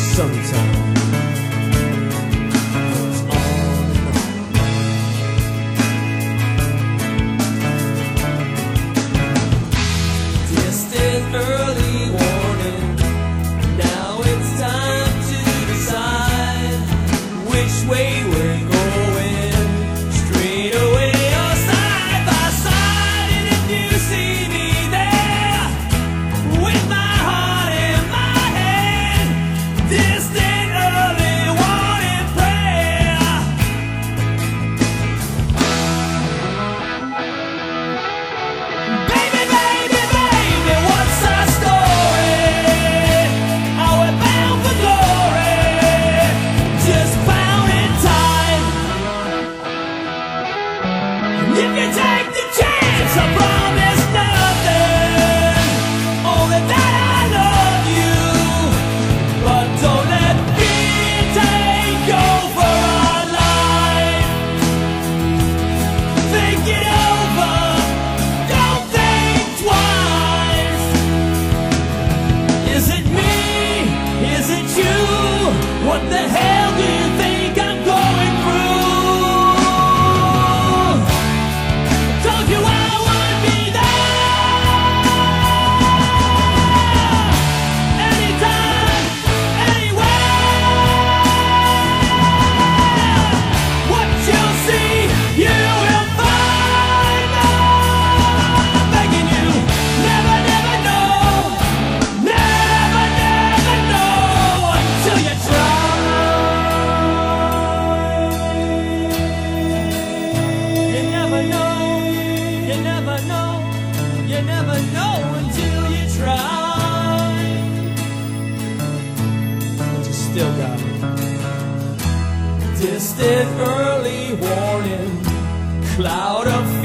Sometimes it's on and on. Distant early warning. Now it's time to decide which way we're going. Straight away or side by side. And if you see me there with my heart in my hand, distant early warning prayer. Baby, baby, baby, what's our story? Are we bound for glory? Just bound in time. If you take the chance, I promise nothing, only that I love you. But don't let fear take over our life. Think it over, don't think twice. Is it me? Is it you? What the hell do you think I'm going through? Told you I would be there, anytime, anywhere. What you'll see, you will find. I'm begging you, never, never know, never, never know until you try. You never know, you never know, you never know until you try. But you still got it. Distant early warning, cloud of